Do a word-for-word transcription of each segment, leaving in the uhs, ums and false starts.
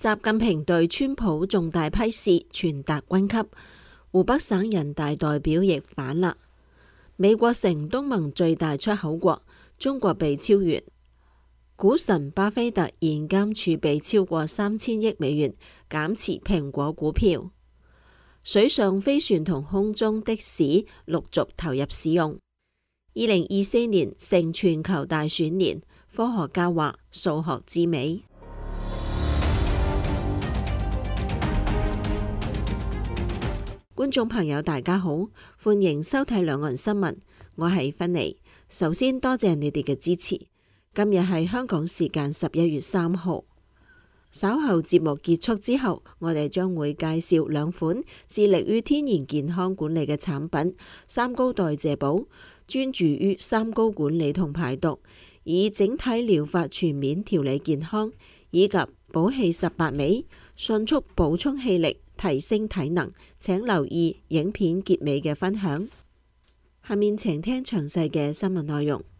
習近平對川普重大批示傳達軍級，湖北省人大代表亦反勒。美國成東盟最大出口國，中國被超越。股神巴菲特現金儲備超過三千億美元，減持蘋果股票。水上飛船同空中的士陸續投入使用。二零二四年成全球大選年，科學家話數學之美。觀眾朋友大家好，歡迎收睇兩岸新聞，我係芬妮。首先多謝你哋嘅支持。今日係香港時間十一月三號。稍後節目結束之後，我哋將會介紹兩款致力於天然健康管理嘅產品：三高代謝寶，專注於三高管理同排毒，以整體療法全面調理健康；以及寶氣十八味，迅速補充氣力，提升體能。請留意影片結尾嘅分享。下面請聽詳細嘅新聞內容。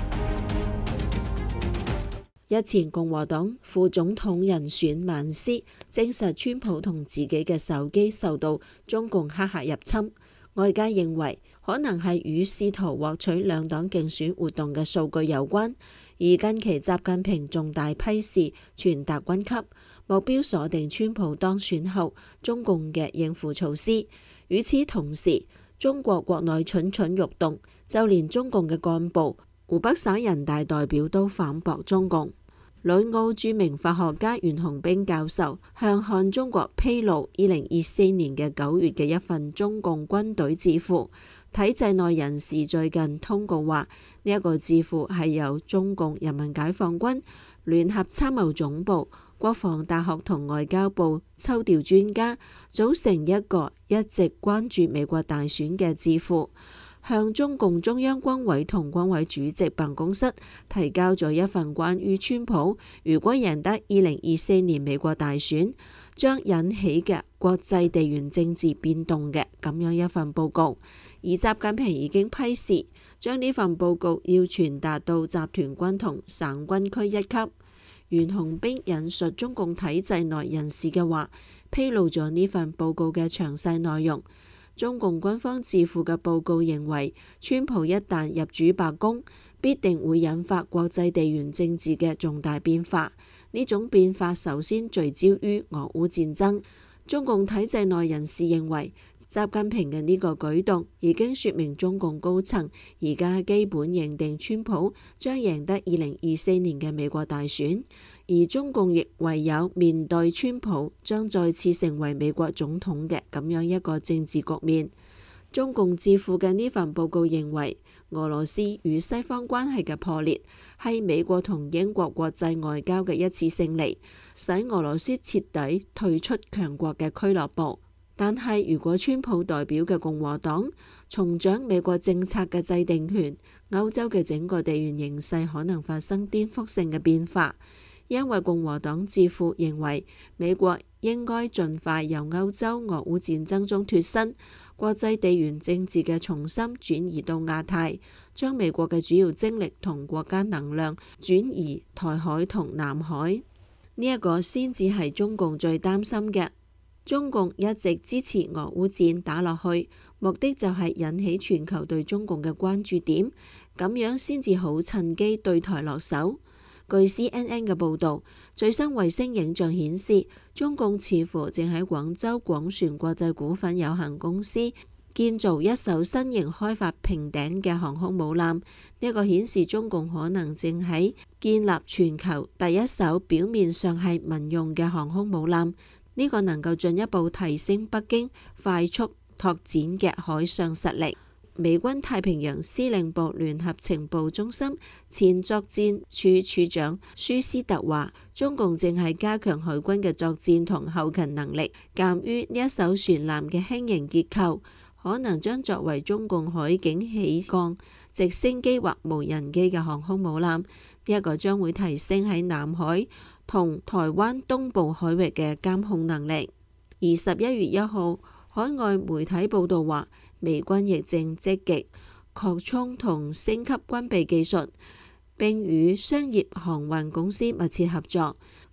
日前，共和黨副總統人選曼斯證實川普同自己嘅手機受到中共黑客入侵，外界認為可能係與試圖獲取兩黨競選活動嘅數據有關。而近期習近平重大批示傳達軍級，目標鎖定川普當選後中共嘅應付措施。與此同時，中國國內蠢蠢欲動，就連中共嘅幹部、湖北省人大代表都反駁中共。旅澳著名法學家袁洪兵教授向看中國披露二零二四年嘅九月嘅一份中共軍隊智庫，體制內人士最近通告話，呢、這、一個智庫係由中共人民解放軍聯合參謀總部、國防大學同外交部抽調專家組成一個一直關注美國大選嘅智庫，向中共中央軍委同軍委主席辦公室提交咗一份關於川普如果贏得二零二四年美國大選將引起嘅國際地緣政治變動嘅咁樣一份報告。而習近平已經批示將呢份報告要傳達到集團軍同省軍區一級。袁洪兵引述中共體制內人士嘅話，披露咗呢份報告嘅詳細內容。中共軍方智庫嘅報告認為，川普一旦入主白宮，必定會引發國際地緣政治嘅重大變化。呢種變化首先聚焦於俄烏戰爭。中共體制內人士認為，習近平嘅呢個舉動已經說明中共高層而家基本認定川普將贏得二零二四年嘅美國大選。而中共亦唯有面對川普將再次成為美國總統嘅咁樣一個政治局面。中共智庫嘅呢份報告認為，俄羅斯與西方關係嘅破裂係美國同英國國際外交嘅一次勝利，使俄羅斯徹底退出強國嘅俱樂部。但係如果川普代表嘅共和黨重掌美國政策嘅制定權，歐洲嘅整個地緣形勢可能發生顛覆性嘅變化。因為共和黨智庫認為，美國應該盡快由歐洲俄烏戰爭中脫身，國際地緣政治嘅重心轉移到亞太，將美國嘅主要精力同國家能量轉移台海同南海。呢、這、一個先至係中共最擔心嘅。中共一直支持俄烏戰打落去，目的就係引起全球對中共嘅關注點，咁樣先至好趁機對台落手。據 C N N 嘅報導，最新衛星影像顯示，中共似乎正喺廣州廣船國際股份有限公司建造一艘新型開發平頂嘅航空母艦。呢、這、一個顯示中共可能正喺建立全球第一艘表面上係民用嘅航空母艦。呢、這個能夠進一步提升北京快速拓展嘅海上實力。美軍太平洋司令部聯合情報中心前作戰處處長舒斯特話，中共正係加強海軍嘅作戰同後勤能力。鑑於呢一艘船艦嘅輕型結構，可能將作為中共海警起降直升機或無人機嘅航空母艦。呢、這、一個將會提升喺南海同台灣東部海域嘅監控能力。而十一月一號，海外媒體報道話，美軍亦正積極擴充同升級軍備技術，並與商業航運公司密切合作。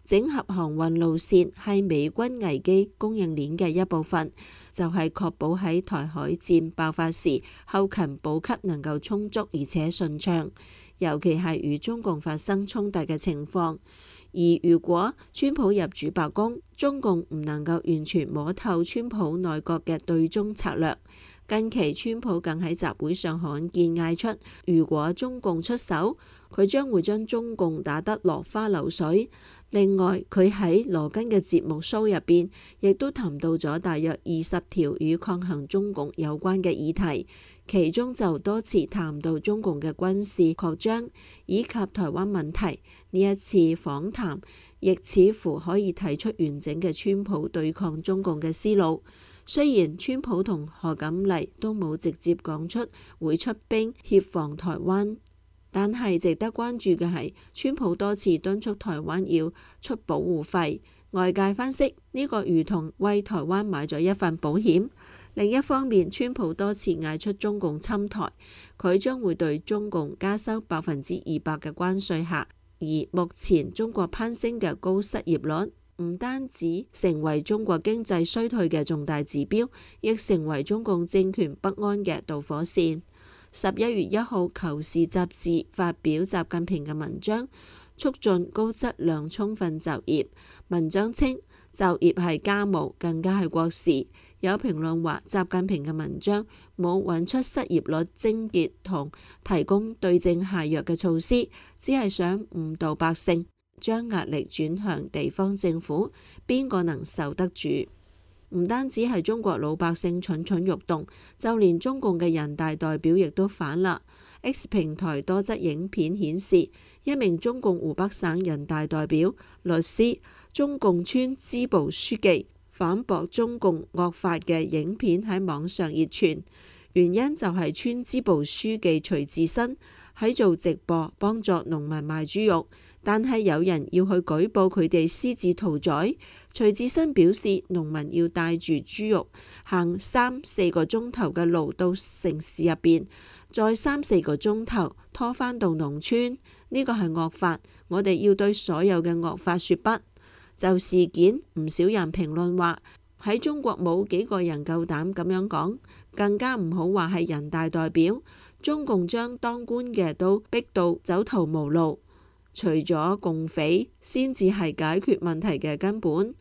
整合航運路線係美軍危機供應鏈嘅一部分，就係確保喺台海戰爆發時，後勤補給能夠充足而且順暢，尤其係與中共發生衝突嘅情況。而如果川普入主白宮，中共唔能夠完全摸透川普內閣嘅對中策略。近期川普更喺集會上罕見嗌出，如果中共出手，佢將會將中共打得落花流水。另外，佢喺羅根嘅節目 show 入邊，亦都談到咗大約二十條與抗衡中共有關嘅議題，其中就多次談到中共嘅軍事擴張以及台灣問題。呢一次訪談亦似乎可以提出完整嘅川普對抗中共嘅思路。雖然川普同賀錦麗都冇直接講出會出兵協防台灣，但係值得關注嘅係，川普多次敦促台灣要出保護費。外界分析呢個如同為台灣買咗一份保險。另一方面，川普多次嗌出中共侵台，佢將會對中共加收百分之二百嘅關稅額。而目前中國攀升嘅高失業率，唔單止成為中國經濟衰退嘅重大指標，亦成為中共政權不安嘅導火線。十一月一號，《求是》雜誌發表習近平嘅文章，促進高質量充分就業。文章稱，就業係家務，更加係國事。有評論話，習近平嘅文章冇揾出失業率症結同提供對症下藥嘅措施，只係想誤導百姓，將壓力轉向地方政府，邊個能受得住？唔單止係中國老百姓蠢蠢欲動，就連中共嘅人大代表亦都反啦。X 平台多則影片顯示，一名中共湖北省人大代表、律師、中共村支部書記反駁中共惡法嘅影片喺網上熱傳，原因就係村支部書記徐志新喺做直播幫助農民賣豬肉，但係有人要去舉報佢哋私自屠宰。徐志新表示，農民要帶住豬肉行三四個鐘頭嘅路到城市入邊，再三四個鐘頭拖返到農村，呢個係惡法，我哋要對所有嘅惡法說不。就事件，唔少人評論話喺中國冇幾個人夠膽咁樣講，更加唔好話係人大代表。中共將當官嘅都逼到走投無路，除咗共匪，先至係解決問題嘅根本。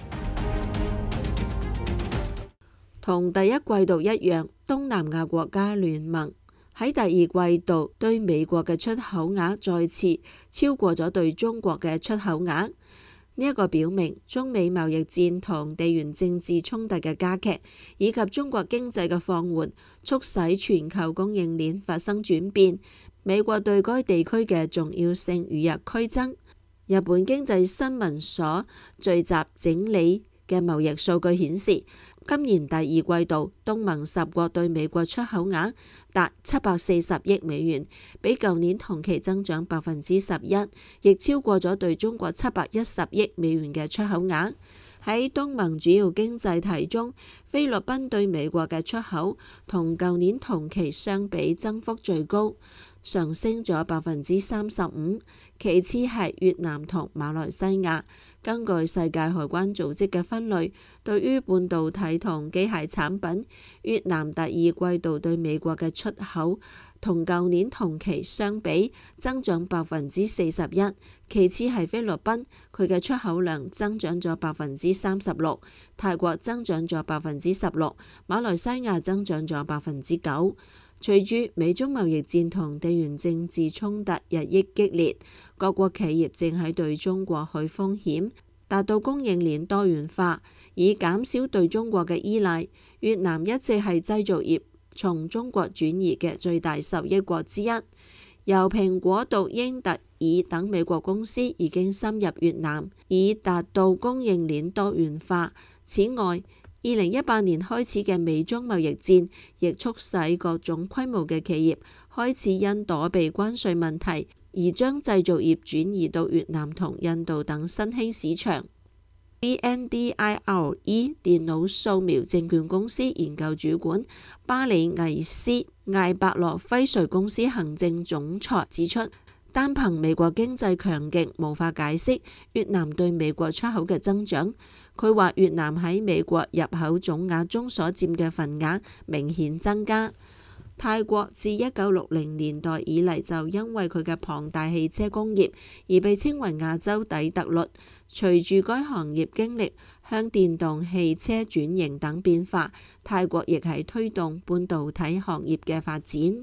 同第一季度一樣，東南亞國家聯盟喺第二季度對美國嘅出口額再次超過咗對中國嘅出口額。呢一個表明中美貿易戰同地緣政治衝突嘅加劇，以及中國經濟嘅放緩，促使全球供應鏈發生轉變。美國對該地區嘅重要性與日俱增。日本經濟新聞所聚集整理嘅貿易數據顯示，今年第二季度東盟十國對美國出口額達七百四十億美元，比舊年同期增長百分之十一，亦超過咗對中國七百一十億美元嘅出口額。喺東盟主要經濟體中，菲律賓對美國嘅出口同舊年同期相比增幅最高，上升咗百分之三十五。其次係越南同馬來西亞。根據世界海關組織嘅分類，對於半導體同機械產品，越南第二季度對美國嘅出口同舊年同期相比增長百分之四十一。其次係菲律賓，佢嘅出口量增長咗百分之三十六，泰國增長咗百分之十六，馬來西亞增長咗百分之九。隨住美中貿易戰同地緣政治衝突日益激烈，各國企業正喺對中國去風險，達到供應鏈多元化，以減少對中國嘅依賴。越南一直係製造業從中國轉移嘅最大受益國之一。由蘋果到英特爾等美國公司已經深入越南，以達到供應鏈多元化。此外，二零一八年開始嘅美中貿易戰，亦促使各種規模嘅企業開始因躲避關稅問題，而將製造業轉移到越南同印度等新興市場。B N D I R E 電腦掃描證券公司研究主管巴里魏斯艾伯洛輝瑞公司行政總裁指出， 單憑美國經濟強勁無法解釋越南對美國出口嘅增長。佢話越南喺美國入口總額中所佔嘅份額明顯增加。泰國自一九六零年代以嚟就因為佢嘅龐大汽車工業而被稱為亞洲底特律。隨住該行業經歷向電動汽車轉型等變化，泰國亦係推動半導體行業嘅發展。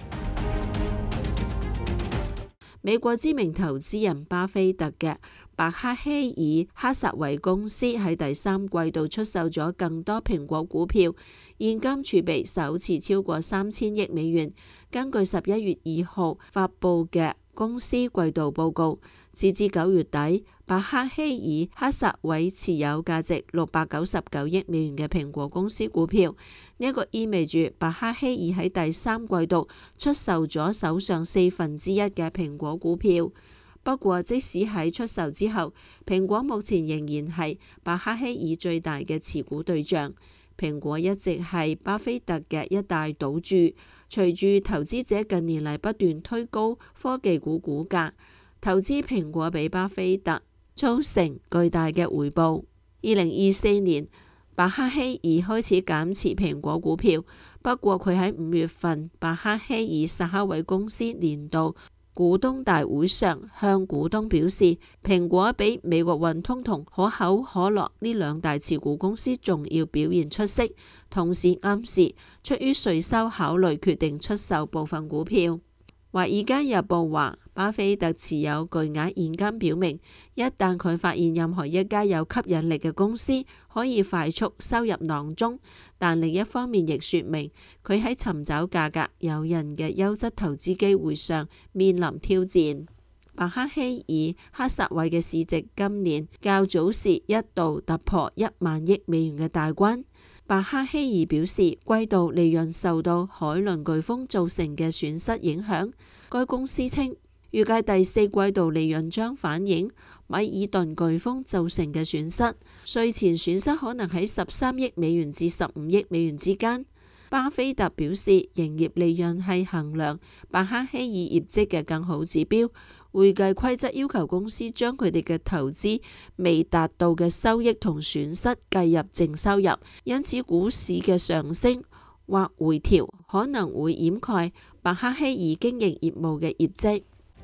美國知名投資人巴菲特嘅伯克希爾哈撒韋公司喺第三季度出售咗更多蘋果股票，現金儲備首次超過三千億美元。根據十一月二號發佈嘅公司季度報告，截至九月底，伯克希爾哈撒韋持有價值六百九十九億美元嘅蘋果公司股票。呢一個意味住伯克希爾喺第三季度出售咗手上四分之一嘅蘋果股票。不過，即使喺出售之後，蘋果目前仍然係伯克希爾最大嘅持股對象。蘋果一直係巴菲特嘅一大賭注。隨住投資者近年嚟不斷推高科技股股價，投資蘋果俾巴菲特造成巨大嘅回報。二零二四年，伯克希爾開始減持蘋果股票，不過佢喺五月份伯克希爾薩克韋公司年度股東大會上向股東表示，蘋果比美國運通同可口可樂呢兩大持股公司仲要表現出色，同時暗示出於稅收考慮決定出售部分股票。華爾街日報話，巴菲特持有巨額現金，表明一旦佢發現任何一家有吸引力嘅公司可以快速收入囊中，但另一方面亦說明佢喺尋找價格誘人嘅優質投資機會上面臨挑戰。伯克希爾哈撒韋嘅市值今年較早時一度突破一萬億美元嘅大關。伯克希爾表示，季度利潤受到海倫颶風造成嘅損失影響。該公司稱，預計第四季度利潤將反映米爾頓颶風造成嘅損失，稅前損失可能喺十三億美元至十五億美元之間。巴菲特表示，營業利潤係衡量伯克希爾業績嘅更好指標。會計規則要求公司將佢哋嘅投資未達到嘅收益同損失計入淨收入，因此股市嘅上升或回調可能會掩蓋伯克希爾經營業務嘅業績。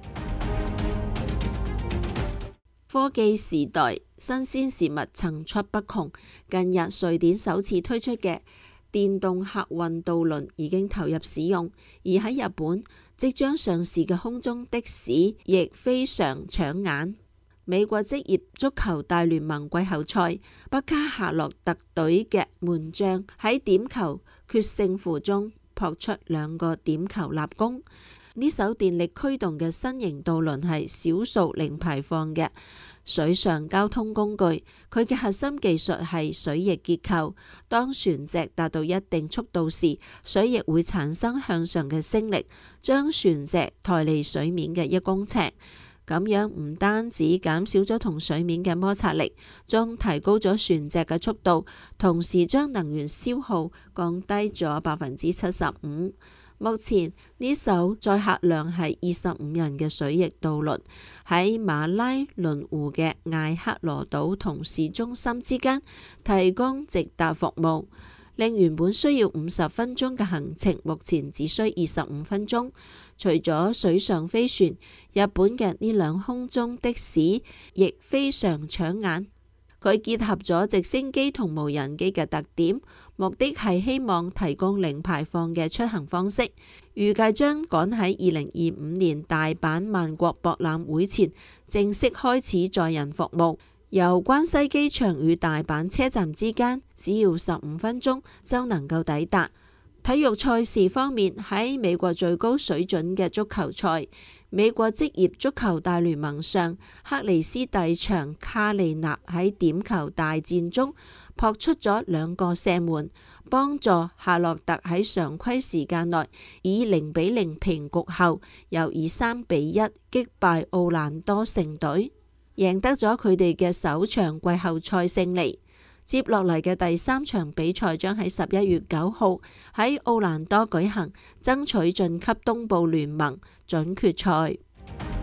科技時代新鮮事物層出不窮，近日瑞典首次推出嘅電動客運渡輪已經投入使用，而喺日本即將上市嘅空中的士亦非常搶眼。美國職業足球大聯盟季後賽，北卡夏洛特隊嘅門將喺點球決勝負中撲出兩個點球立功。呢艘電力驅動嘅新型渡輪係少數零排放嘅水上交通工具，佢嘅核心技術係水翼結構。當船隻達到一定速度時，水翼會產生向上嘅升力，將船隻抬離水面嘅一公尺。咁樣唔單止減少咗同水面嘅摩擦力，仲提高咗船隻嘅速度，同時將能源消耗降低咗百分之七十五。目前呢艘載客量係二十五人嘅水翼渡輪喺馬拉倫湖嘅艾克羅島同市中心之間提供直達服務，令原本需要五十分鐘嘅行程目前只需二十五分鐘。除咗水上飛船，日本嘅呢輛空中的士亦非常搶眼。佢結合咗直升機同無人機嘅特點，目的係希望提供零排放嘅出行方式。預計將趕喺二零二五年大阪萬國博覽會前正式開始載人服務。由關西機場與大阪車站之間只要十五分鐘就能夠抵達。體育賽事方面，喺美國最高水準嘅足球賽美國職業足球大聯盟上，克里斯蒂場卡利納喺點球大戰中撲出咗兩個射門，幫助夏洛特喺常規時間內以零比零平局後，又以三比一擊敗奧蘭多城隊，贏得咗佢哋嘅首場季後賽勝利。接落嚟嘅第三場比賽將喺十一月九號喺奧蘭多舉行，爭取晉級東部聯盟準決賽。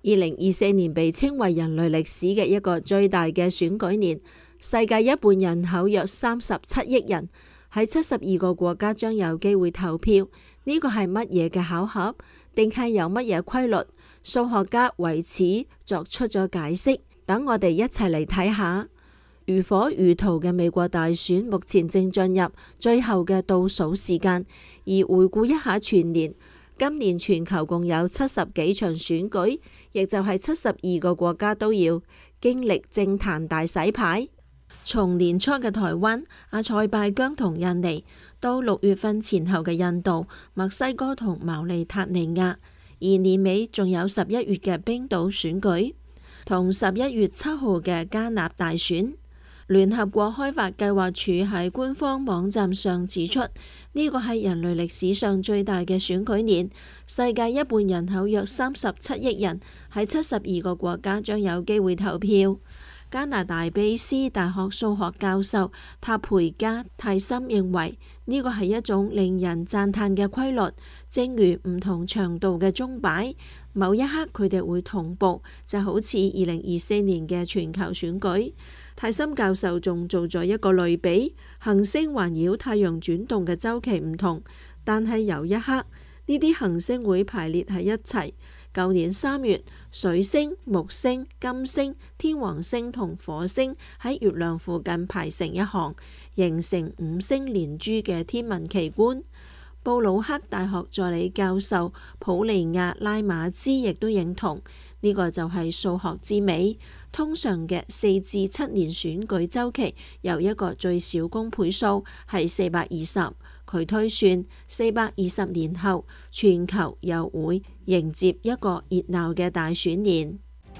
二零二四年被稱為人類歷史嘅一個最大嘅選舉年，世界一半人口約三十七億人喺七十二個國家將有機會投票。呢個係乜嘢嘅巧合，定係有乜嘢規律？數學家為此作出咗解釋，等我哋一齊嚟睇下。如火如荼嘅美國大選目前正進入最後嘅倒數時間，而回顧一下全年，今年全球共有七十幾場選舉，亦就係七十二個國家都要經歷政壇大洗牌。從年初嘅台灣、阿塞拜疆同印尼，到六月份前後嘅印度、墨西哥同毛里塔尼亞，而年尾仲有十一月嘅冰島選舉，同十一月七號嘅加納大選。聯合國開發計劃署喺官方網站上指出，呢個係人類歷史上最大嘅選舉年，世界一半人口約三十七億人喺七十二個國家將有機會投票。加拿大卑斯大學數學教授塔培加泰森認為，呢個係一種令人讚嘆嘅規律，正如唔同長度嘅鐘擺，某一刻佢哋會同步，就好似二零二四年嘅全球選舉。泰森教授仲做咗一個類比，行星環繞太陽轉動嘅周期唔同，但係有一刻呢啲行星會排列喺一齊。舊年三月，水星、木星、金星、天王星同火星喺月亮附近排成一行，形成五星連珠嘅天文奇觀。布魯克大學助理教授普利亞拉馬茲亦都認同，呢個就係數學之美。通常嘅四至七年選舉週期有一個最小公倍數係四百二十，佢推算四百二十年後全球又會迎接一個熱鬧嘅大選年。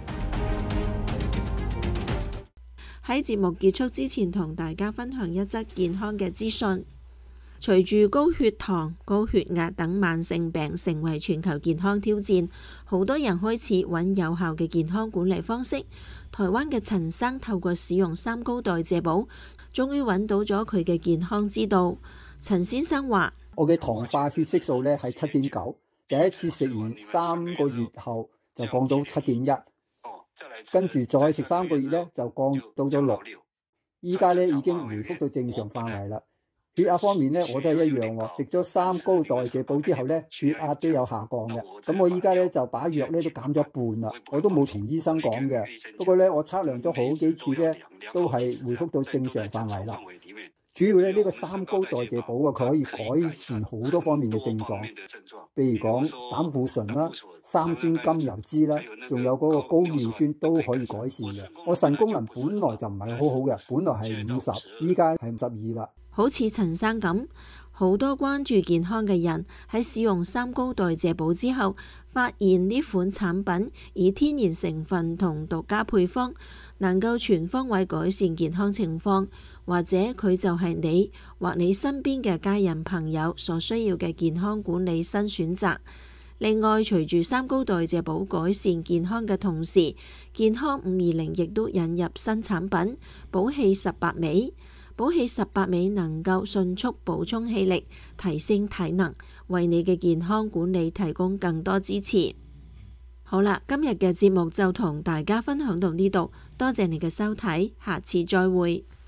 喺節目結束之前，同大家分享一則健康嘅資訊。隨住高血糖、高血壓等慢性病成為全球健康挑戰，好多人開始揾有效嘅健康管理方式。台灣嘅陳生透過使用三高代謝寶，終於揾到咗佢嘅健康之道。陳先生話： 我嘅糖化血色素呢係七點九，第一次食完三個月後就降到七點一，跟住再食三個月呢就降到咗六，依家呢已經回復到正常範圍啦。血壓方面咧，我都係一樣喎。食咗三高代謝寶之後咧，血壓都有下降嘅。咁我依家咧就把藥咧都減咗一半啦。我都冇同醫生講嘅，不過咧我測量咗好幾次咧，都係回復到正常範圍啦。主要咧呢個三高代謝寶啊，佢可以改善好多方面嘅症狀，譬如講膽固醇啦、三酸甘油酯啦，仲有嗰個高尿酸都可以改善嘅。我腎功能本來就唔係好好嘅，本來係五十，依家係五十二啦。 好似陳生咁，好多關注健康嘅人喺使用三高代謝寶之後，發現呢款產品以天然成分同獨家配方，能夠全方位改善健康情況，或者佢就係你或你身邊嘅家人朋友所需要嘅健康管理新選擇。另外，隨住三高代謝寶改善健康嘅同時，健康五二零亦都引入新產品寶氣十八味。寶氣十八味能夠迅速補充氣力，提升體能，為你嘅健康管理提供更多支持。好啦，今日嘅節目就同大家分享到呢度，多謝你嘅收睇，下次再會。